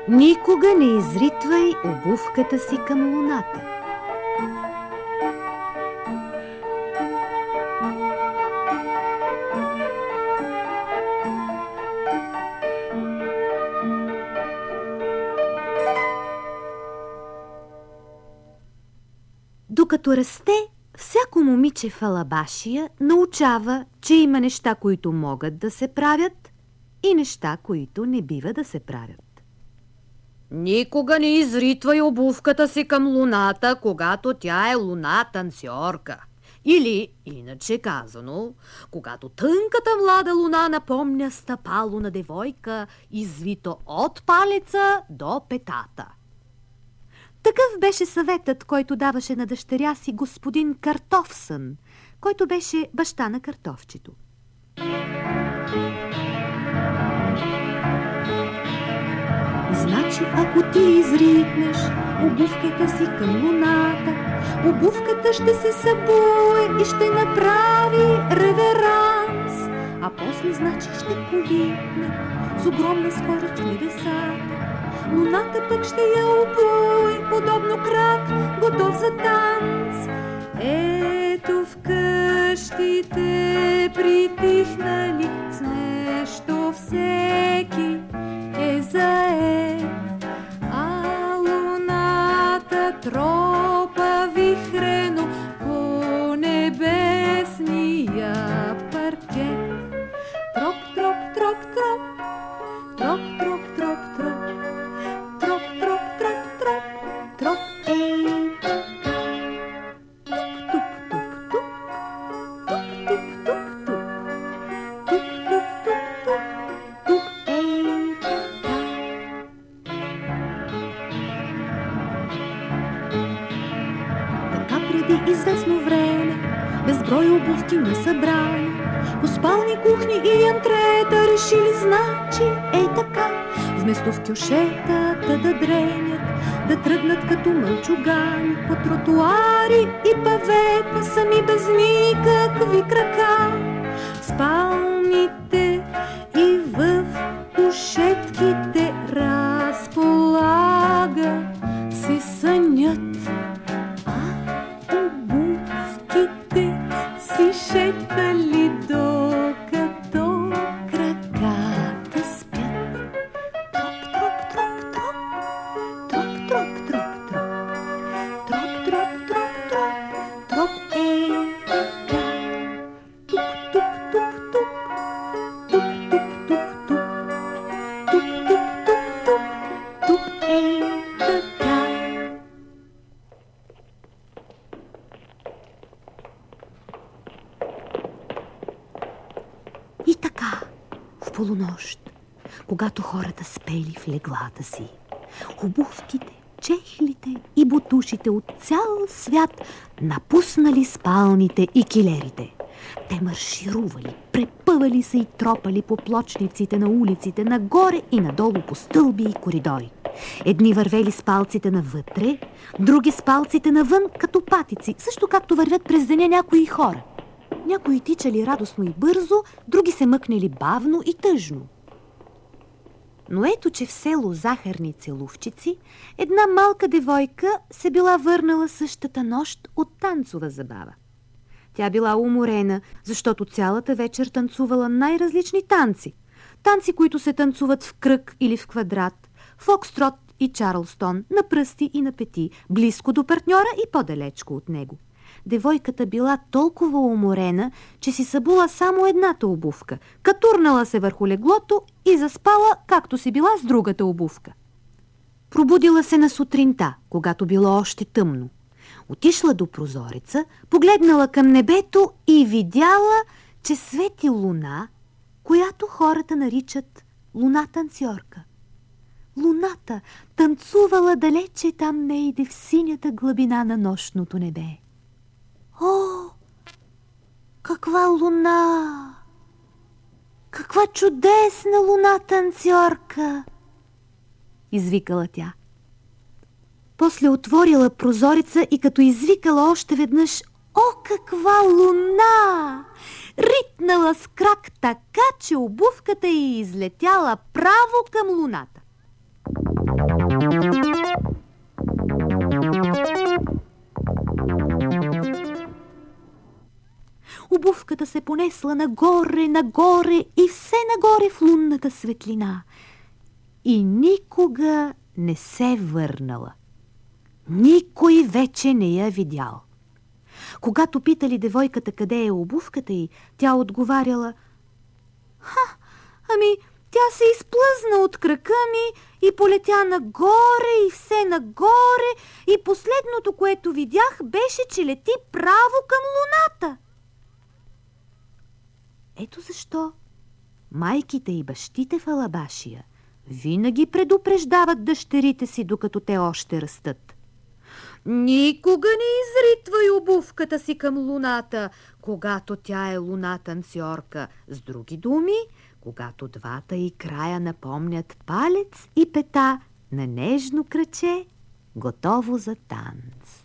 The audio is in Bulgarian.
Никога не изритвай обувката си към луната. Докато расте, всяко момиче в Алабашия научава, че има неща, които могат да се правят и неща, които не бива да се правят. Никога не изритвай обувката си към луната, когато тя е луна-танцорка. Или, иначе казано, когато тънката млада луна напомня стъпало на девойка, извито от палеца до петата. Такъв беше съветът, който даваше на дъщеря си господин Картофсън, който беше баща на Картофчето. Значи, ако ти изритнеш обувката си към луната, обувката ще се събуе и ще направи реверанс, а после, значи, ще повикне с огромна скорост в небесата. Луната пък ще я обуе, подобно крак, готов за танц. Ето в къщите притихнали с нещо всеки е заед, а луната тропа вихрено по небесния паркет. Троп, троп, троп, троп, троп, троп, троп, троп, троп, троп, троп, троп, троп, ей така. Туп, туп, туп, туп, туп, туп, туп, туп, туп, туп, туп, туп, ей така. Така преди известно време, безброй обувки насъбрали, по спални, кухни и антрета решили, значи, ей така, вместо в кьошетата да дренят, да тръгнат като мълчугани по тротуари и павета, сами без никакви крака. В спалните и в кушетките разполага се сънят, а обувките си шетали докато краката спят. Троп, троп, троп, троп, троп, троп, троп, троп, троп, троп, троп, троп, троп, ей така. Туп, туп, туп, туп, туп, туп, туп, туп, туп, туп, туп, туп, туп, ей така. И така, в полунощ, когато хората спели в леглата си, обувките, чехлите и ботушите от цял свят напуснали спалните и килерите. Те марширували, препъвали се и тропали по плочниците на улиците, нагоре и надолу по стълби и коридори. Едни вървели с палците навътре, други с палците навън като патици, също както вървят през деня някои хора. Някои тичали радостно и бързо, други се мъкнели бавно и тъжно. Но ето, че в село Захарни Целувчици една малка девойка се била върнала същата нощ от танцова забава. Тя била уморена, защото цялата вечер танцувала най-различни танци. Танци, които се танцуват в кръг или в квадрат, фокстрот и чарлстон, на пръсти и на пети, близко до партньора и по-далечко от него. Девойката била толкова уморена, че си събула само едната обувка, катурнала се върху леглото и заспала, както си била с другата обувка. Пробудила се на сутринта, когато било още тъмно. Отишла до прозореца, погледнала към небето и видяла, че свети луна, която хората наричат луна-танцорка. Луната танцувала далече там нейде в синята глъбина на нощното небе. О, каква луна! Каква чудесна луна-танцорка! Извикала тя. После отворила прозореца и като извикала още веднъж: о, каква луна! Ритнала с крак така, че обувката й излетяла право към луната. обувката се понесла нагоре, нагоре и все нагоре в лунната светлина. И никога не се върнала. Никой вече не я видял. Когато питали девойката къде е обувката й, тя отговаряла: ами тя се изплъзна от крака ми и полетя нагоре и все нагоре и последното, което видях, беше, че лети право към луната. Ето защо майките и бащите в Алабашия винаги предупреждават дъщерите си, докато те още растат. Никога не изритвай обувката си към луната, когато тя е луна танцорка. С други думи, когато двата й края напомнят палец и пета на нежно краче, готово за танц.